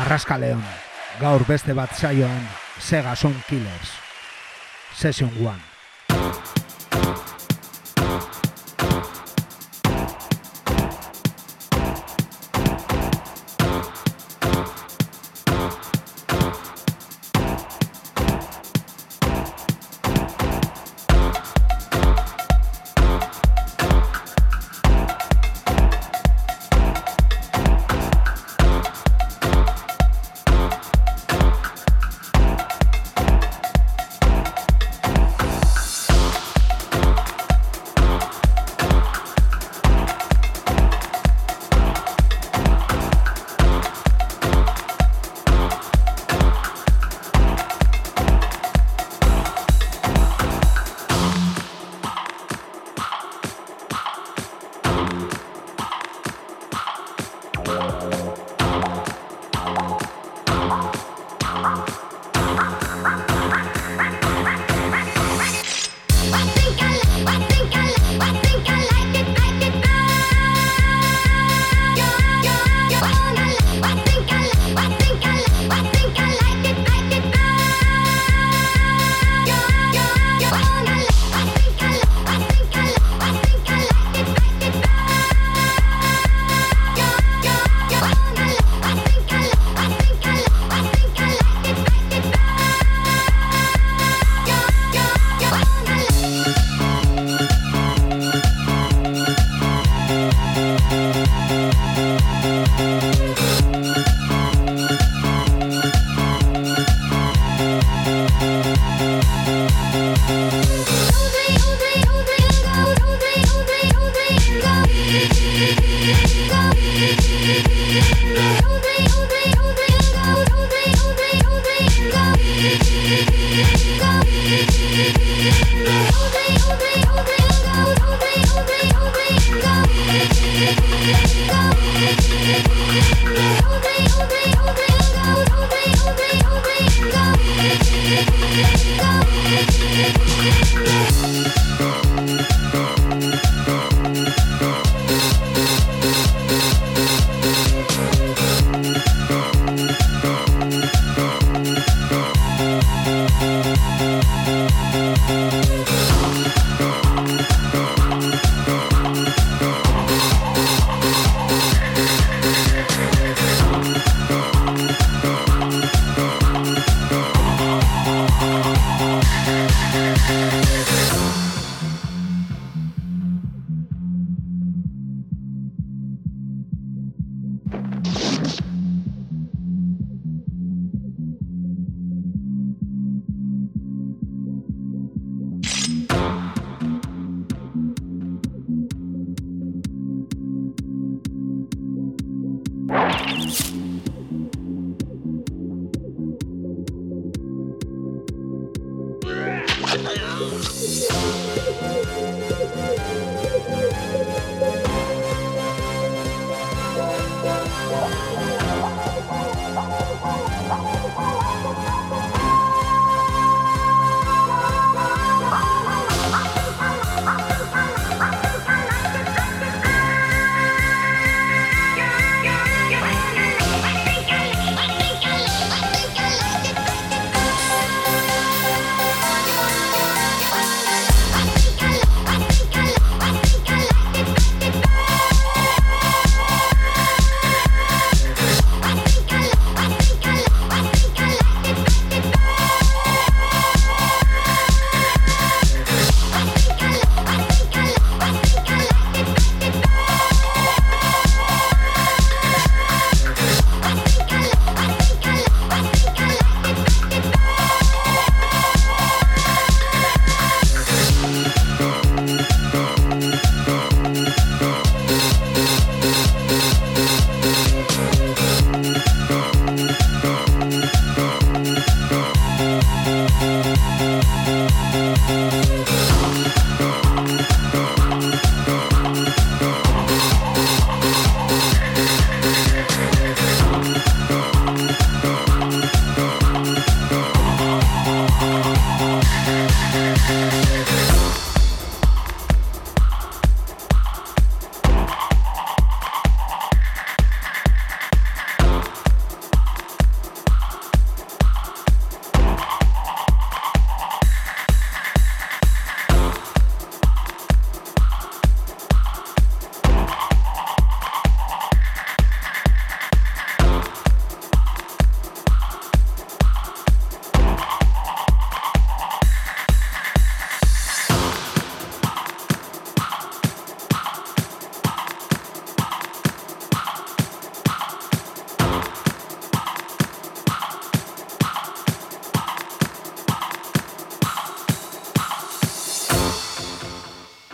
Arraskaleon, gaur beste bat saioan Sega Sound Killers, Session 1.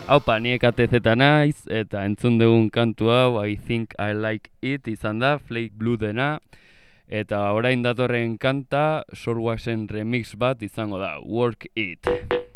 Haupa, niek ATZ naiz, eta entzun dugun kantu hau, I Think I Like It izan da, Flake Blue dena, eta orain datorren kanta, Soulwaxen remix bat izango da, Work It.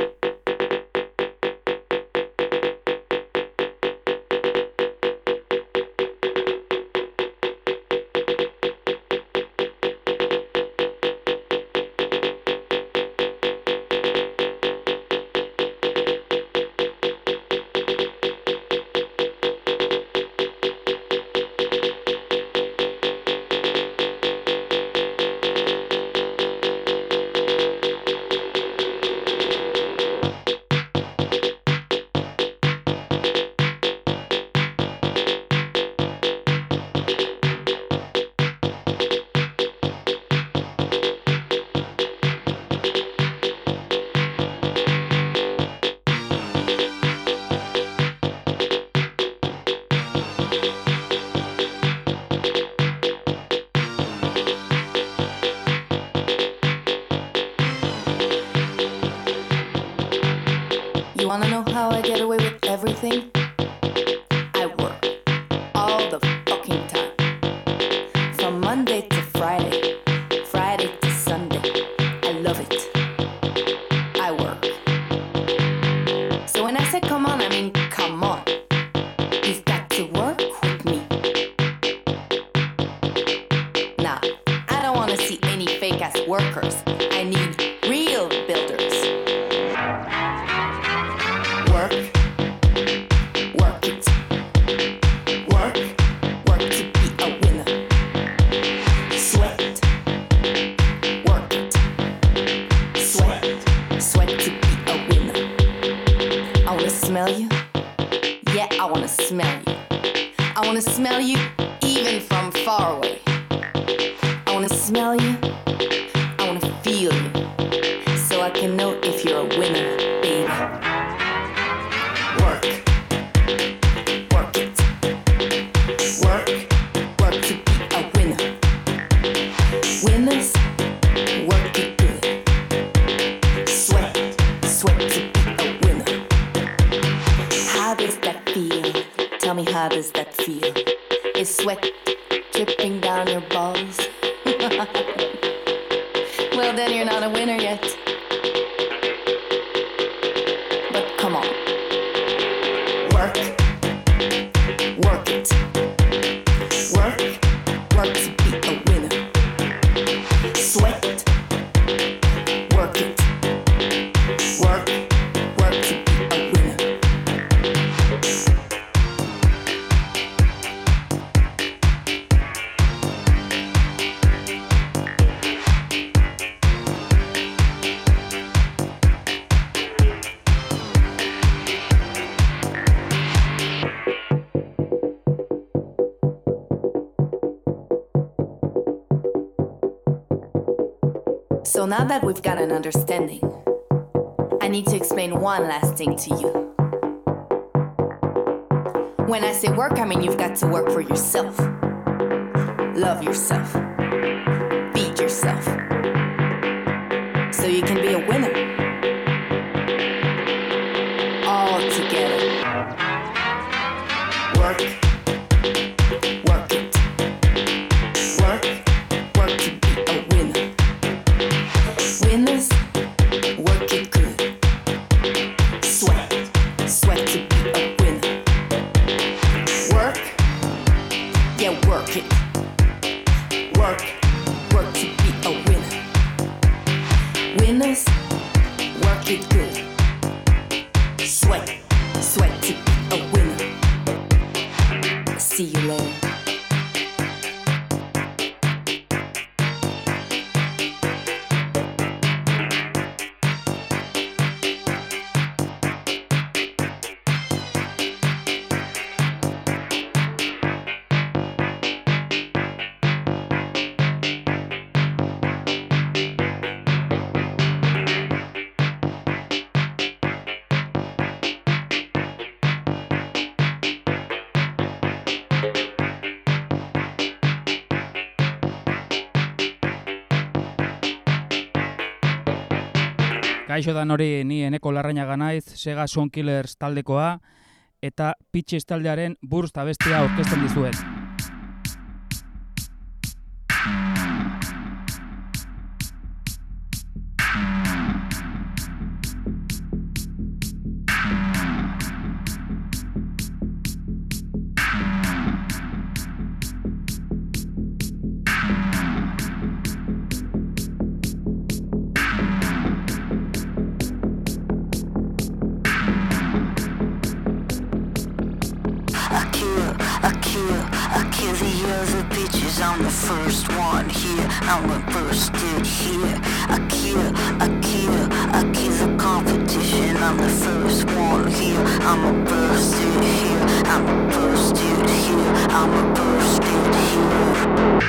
Wanna know how I get away with everything? I work all the fucking time. From Monday to Friday, Friday to Sunday. I love it. I work. So when I say come on, I mean come on. You've got to work with me. Nah, I don't wanna see any fake ass workers. I need real builders. Work it. Work to be a winner. Sweat, work it. Sweat to be a winner. I wanna smell you. Yeah, I wanna smell you. I wanna smell you even from far away. I wanna smell you. I wanna feel you. So I can know if you're a winner, baby. Work it. Work to be a winner. Winners, work it good. Sweat to be a winner. How does that feel? Tell me, how does that feel? Is sweat dripping down your balls? Well, then you're not a winner yet. But come on. Work it. Work to be a winner. Sweat, work it. Work to be a winner. So now that we've got an understanding, I need to explain one last thing to you. When I say work, I mean you've got to work for yourself. Love yourself. Feed yourself. So you can be a winner. All together. Work it. Work to be a winner. Winners, work it good. Sweat to be a winner. Work, yeah, work it. Work to be a winner. Winners, work it good. Sweat to be a winner. See you later. Kaixo da nori, ni Eneko Larrañaga naiz, Sega Sound Killers taldekoa, eta Pitches taldearen Burst abestia aurkezten dizuet. I'm the first one here, I'm the bursted here. I kill the competition. I'm the first one here, I'm a bursted here. I'm a bursted here, I'm a bursted here.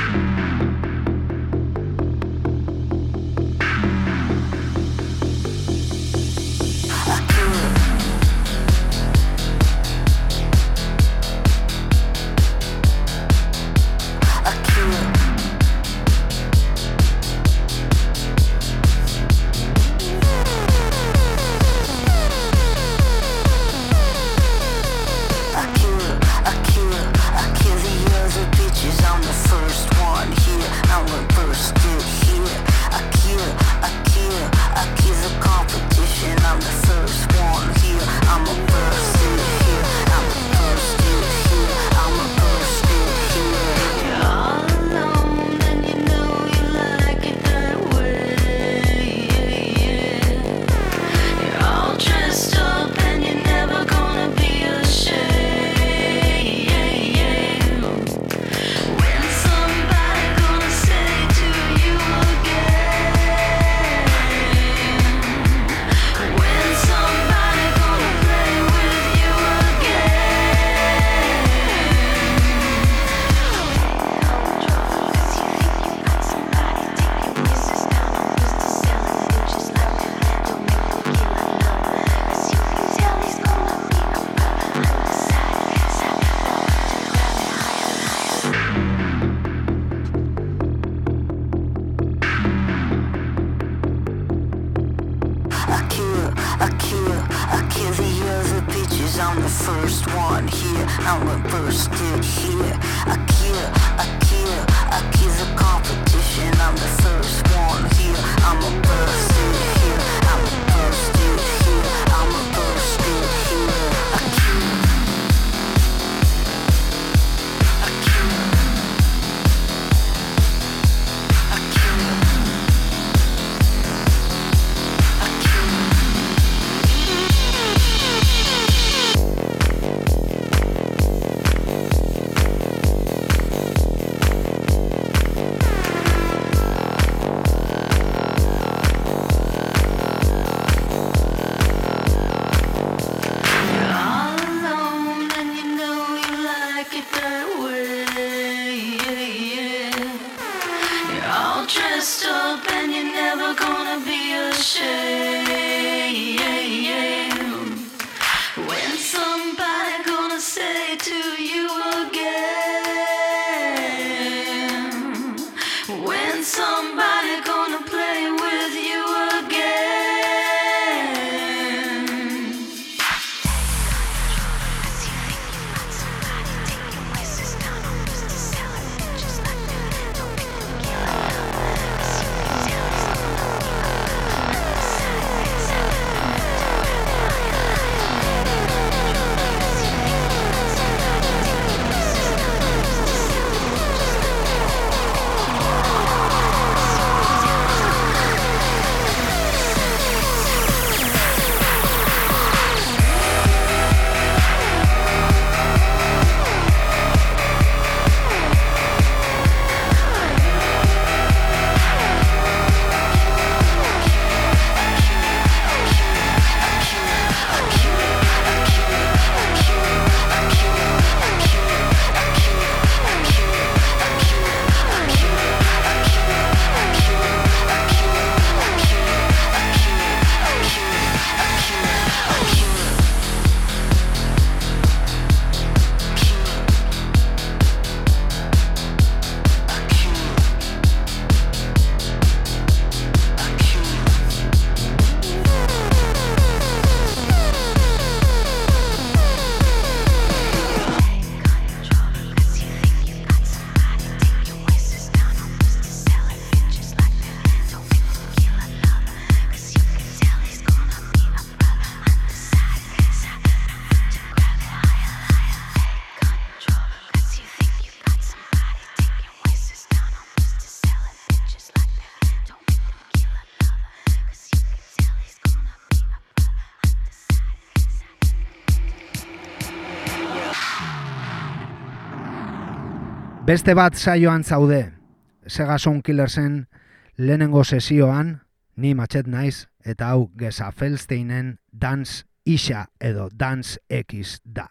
Beste bat saioan zaude, Sega Sound Killersen lehenengo sesioan, ni Matxet naiz, eta hau Gesa Feldsteinen Dance Isha edo Dance X da.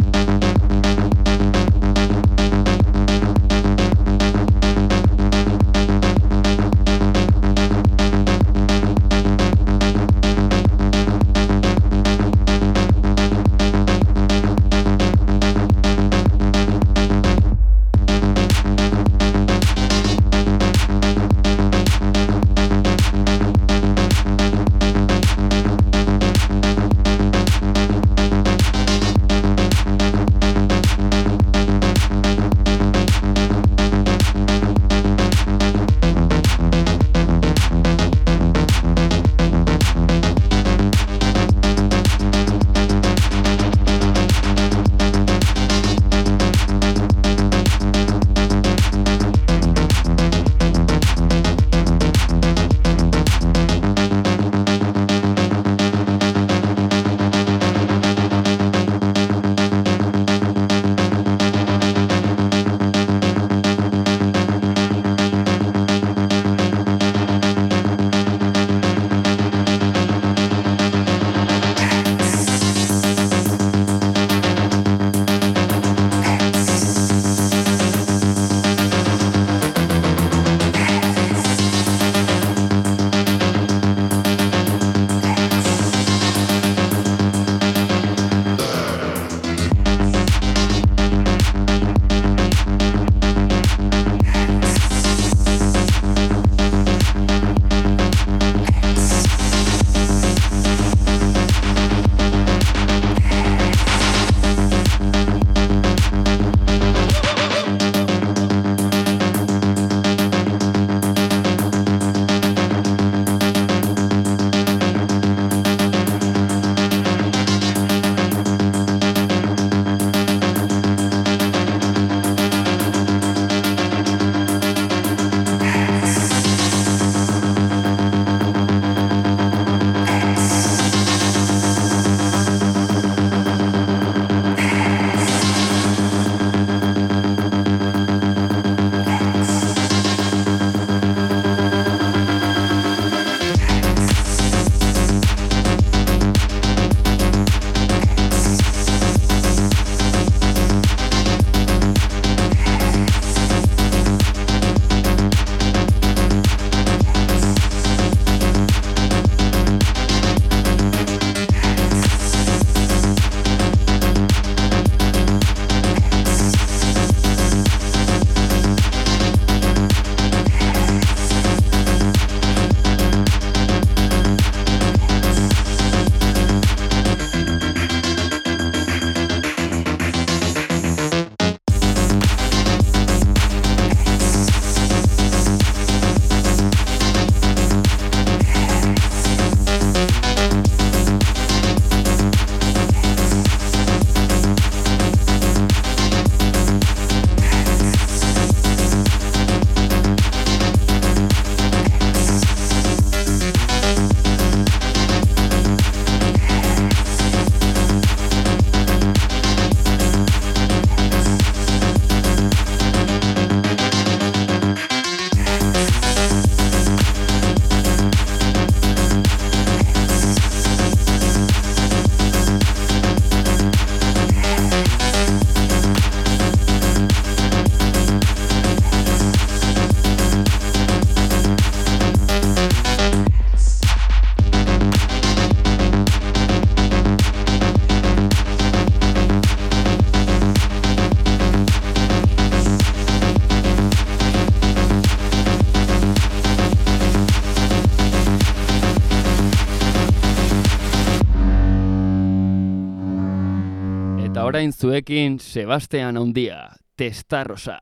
orain zuekin Sebastian Handia, Testarrosa.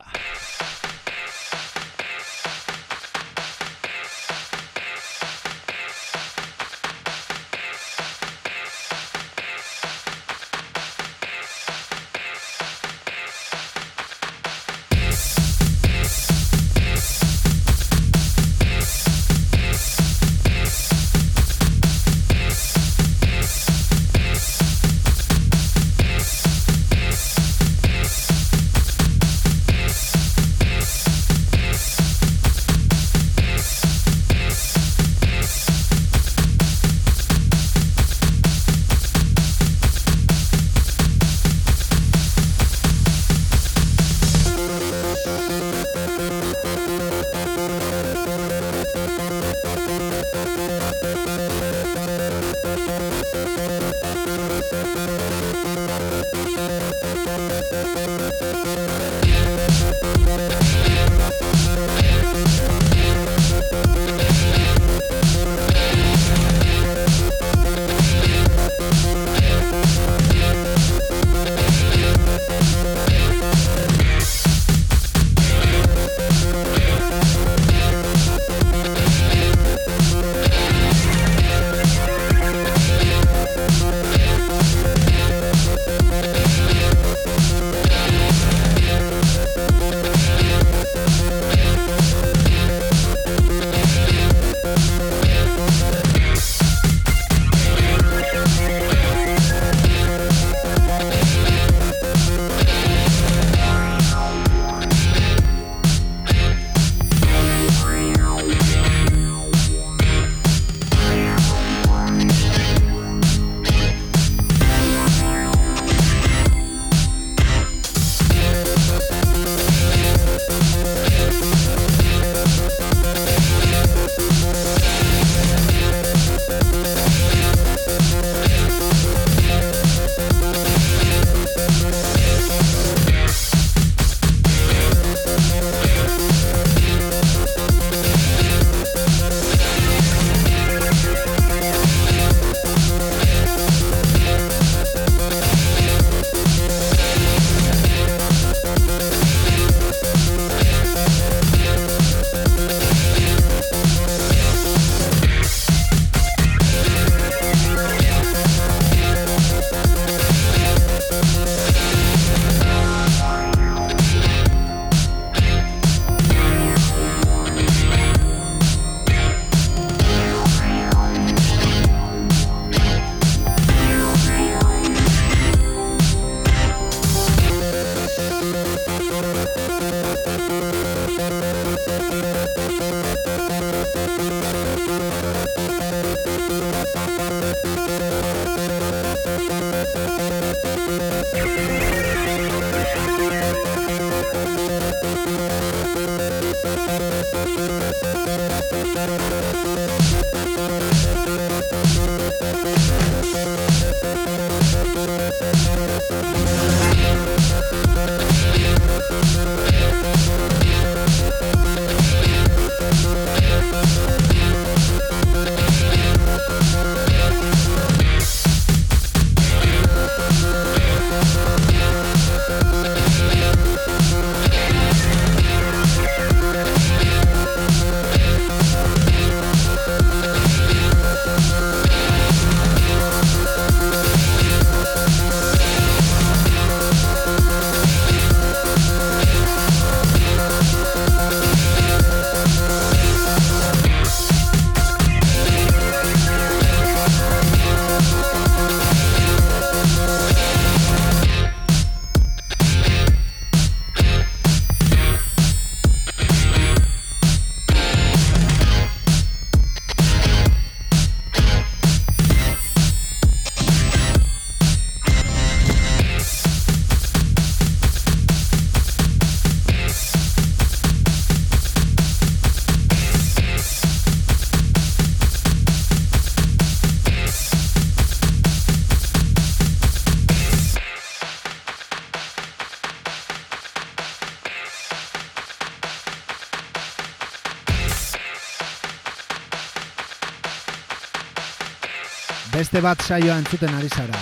Beste bat saioa entzuten ari zara.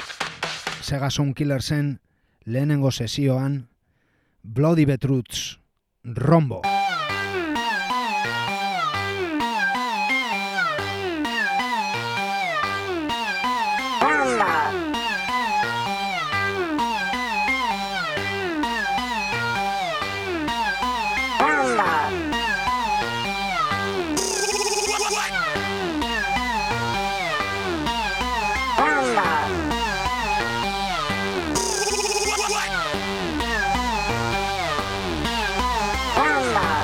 Sega Sound Killersen lehenengo sesioan Bloody Beetroots, Rombo. Bomba.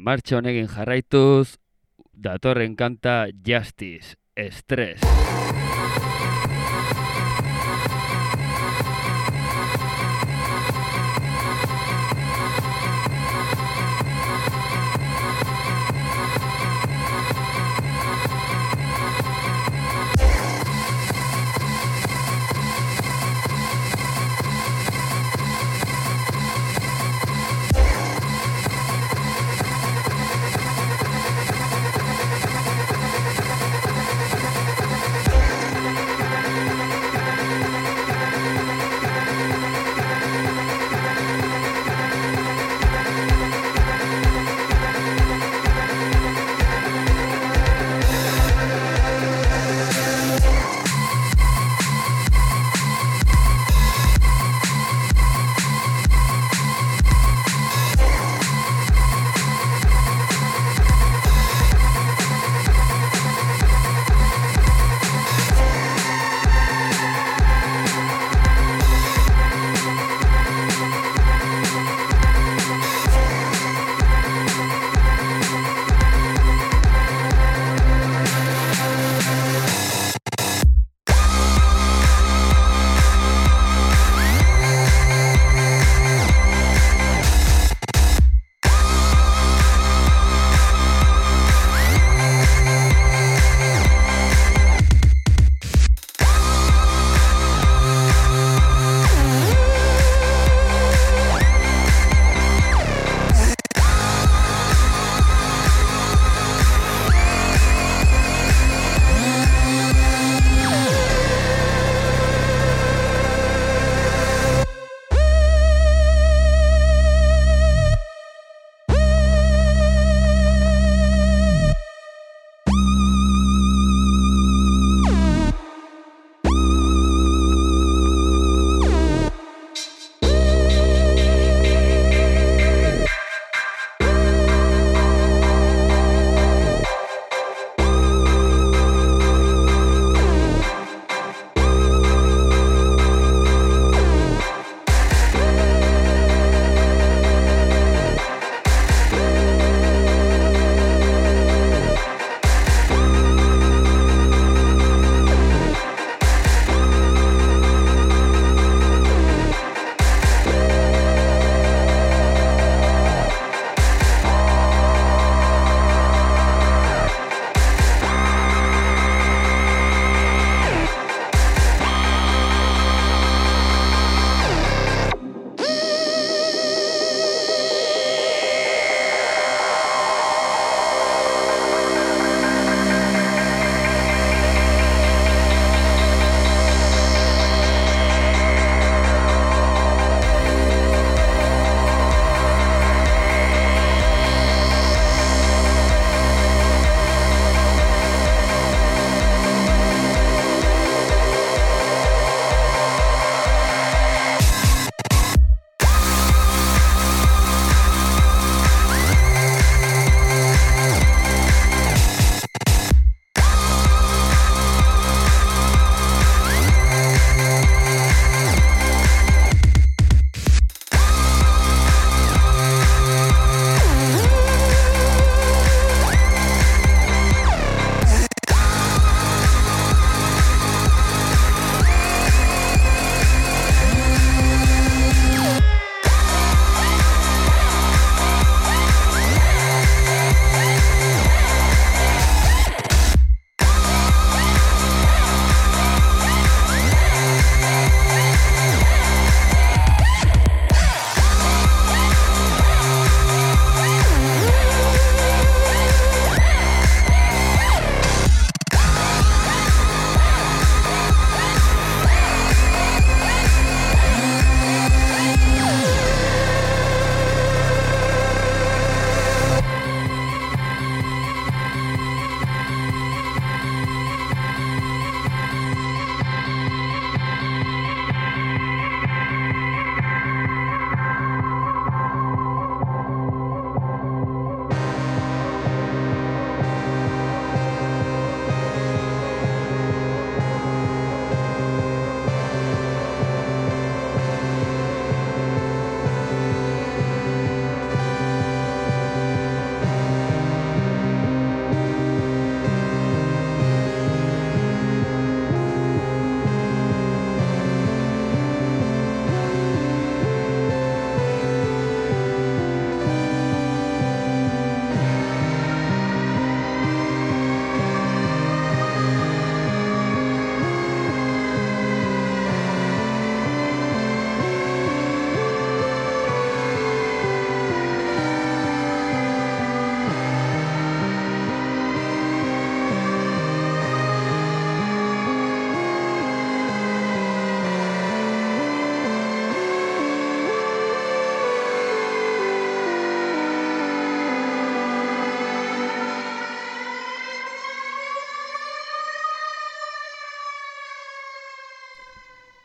martxa honekin jarraituz, datorren kanta Justice, Stress.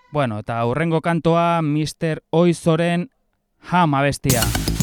Bueno, eta hurrengo kantoa Mr. Oizoren Ham abestia.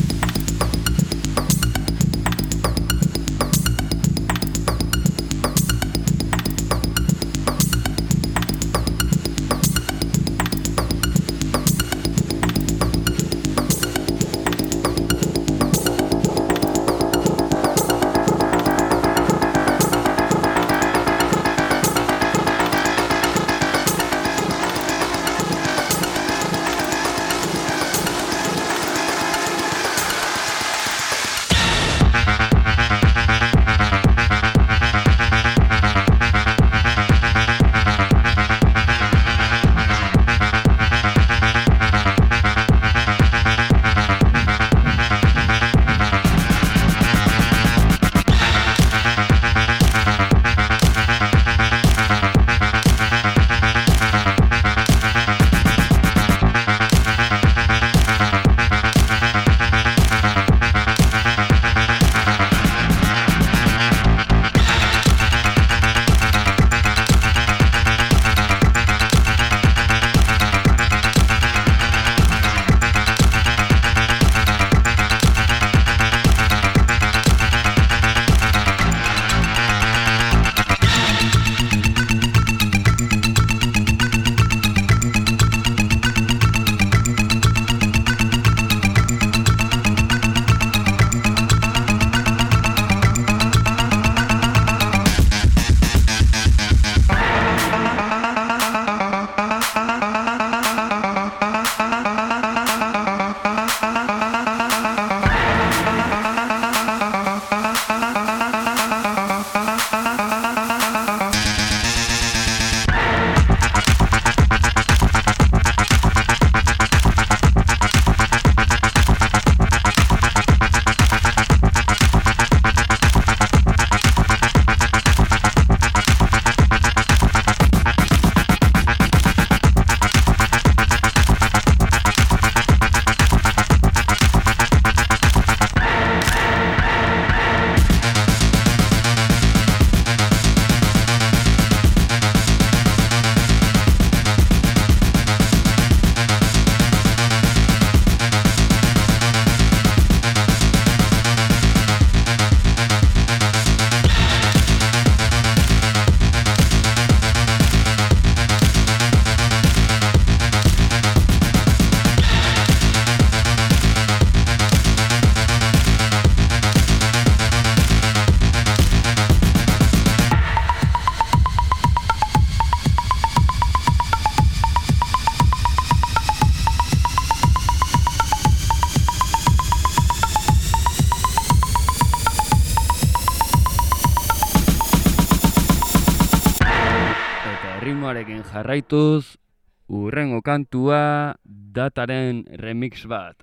ritmoarekin jarraituz, hurrengo kantua Dataren remix bat,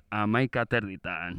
11:30.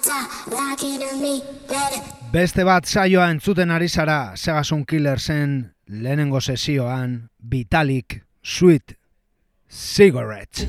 Beste bat saioa entzuten ari zara Segason Killersen lehenengo sesioan Vitalik Sweet Cigarette.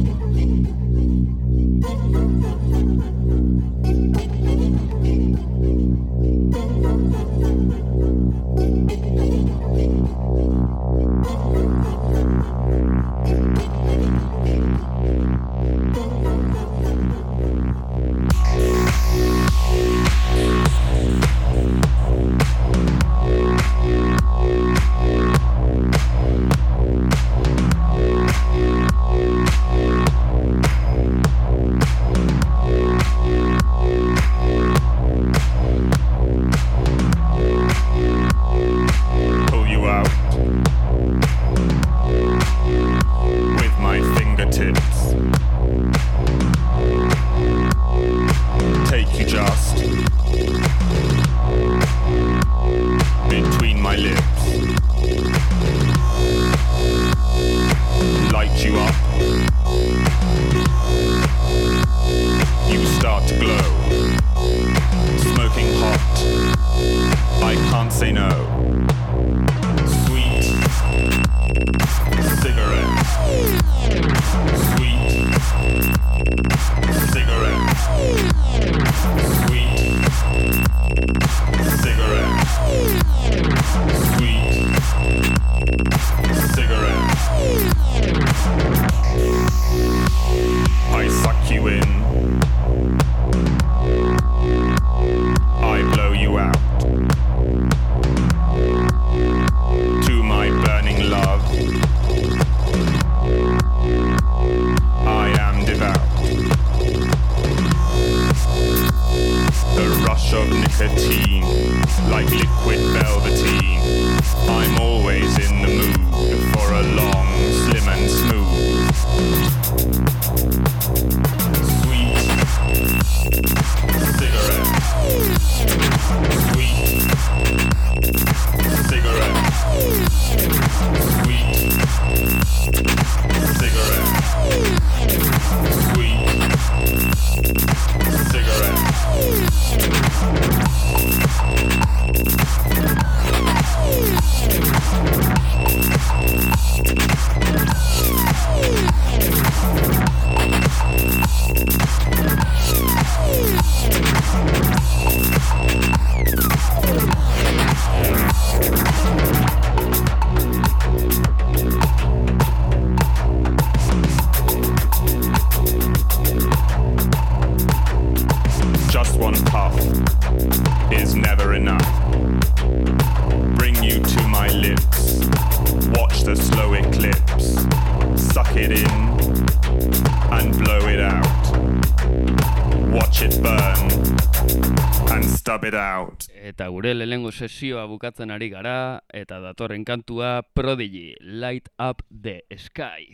Eta gure lehenengo sesioa bukatzen ari gara, eta datorren kantua Prodigy, Light Up the Sky.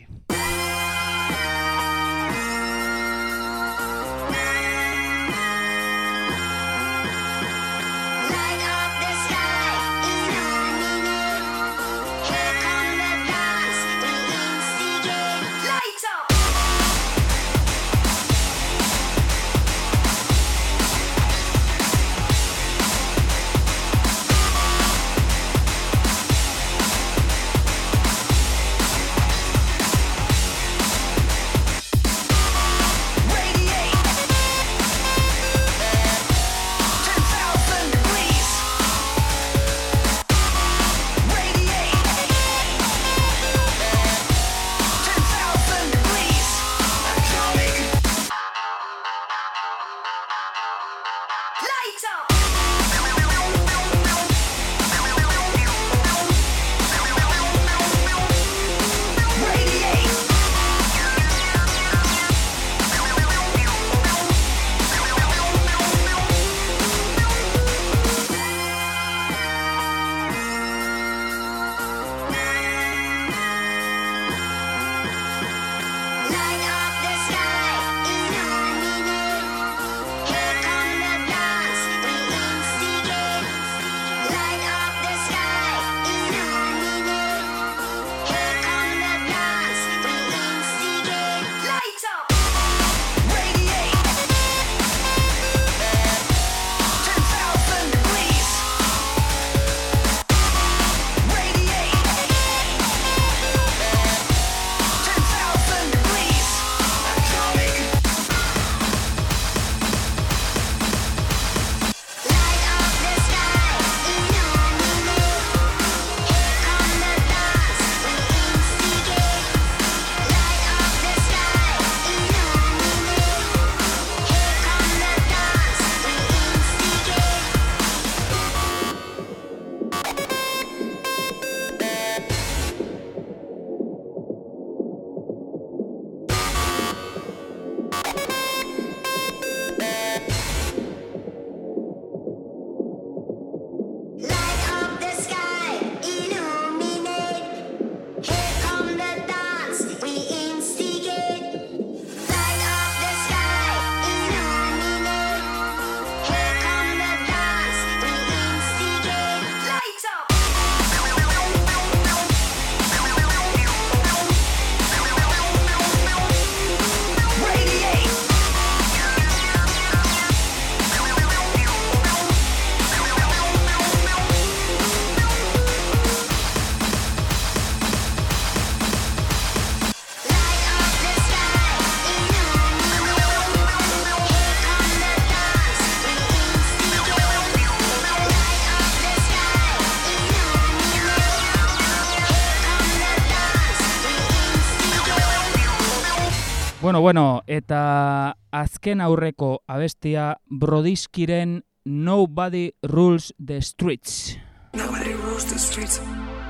Bueno, eta azken aurreko abestia Brodiskiren Nobody Rules the Streets. Nobody rules the streets.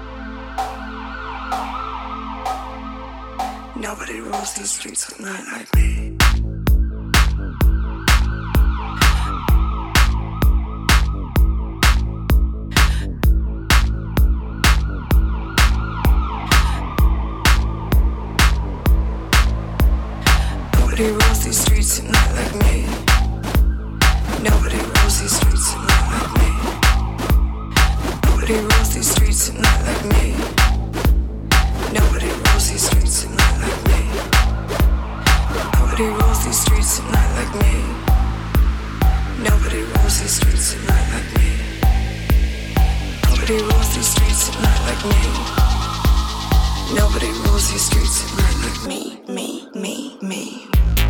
Nobody rules the streets at night like me. Nobody rules these streets at night like me. Nobody rules these streets at night like me. Nobody rules these streets at night like me. Nobody rules these streets at night like me. Nobody rules these streets at night like me. Nobody rules these streets at night like me. Nobody rules these streets at night like me. Nobody rules these streets at night like me, me.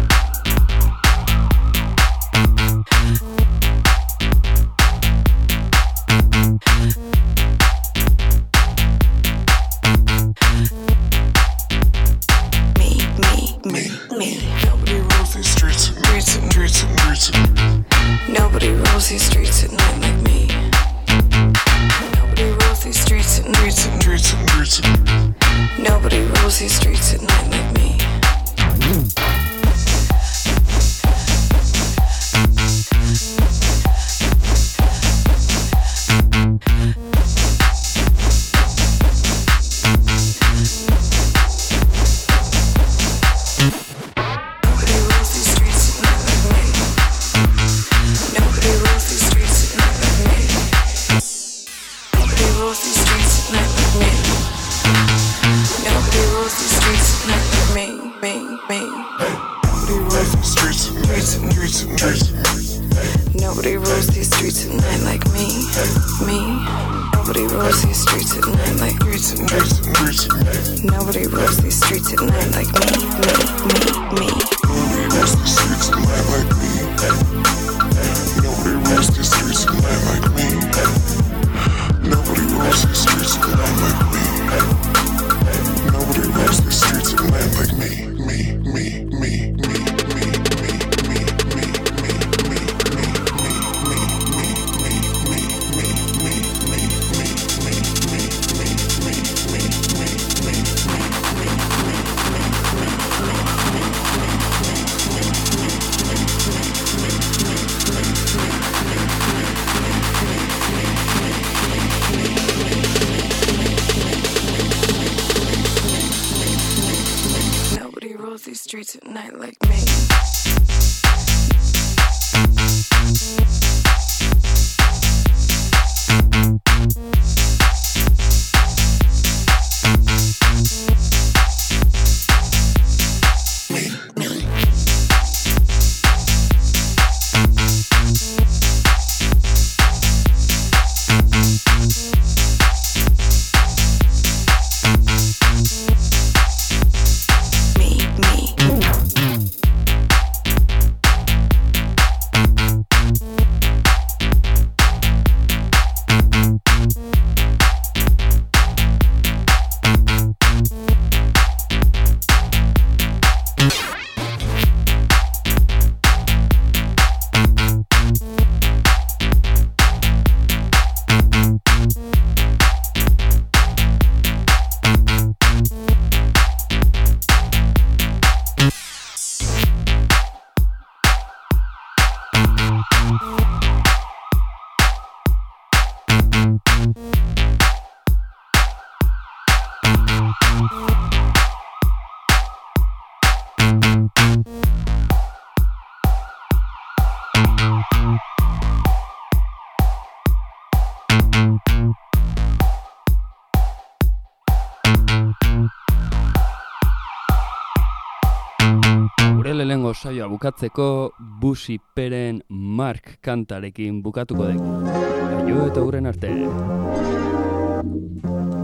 Nobody rules these streets at Nobody rules these streets at night like me. Nobody rules these streets at Nobody rules these streets at night like me. Nobody rules these streets at night like me. Nobody rules these streets at night like me. Nobody rules these streets at night like me. Nobody rules these streets at night like me. Nobody rules these streets at night like me. Nobody rules these streets at night like me. Nobody rules these streets at night like me. These streets at night like me. Lehenengo saioa bukatzeko Busi Peren Mark kantarekin bukatuko dugu. Aio eta hurren arte.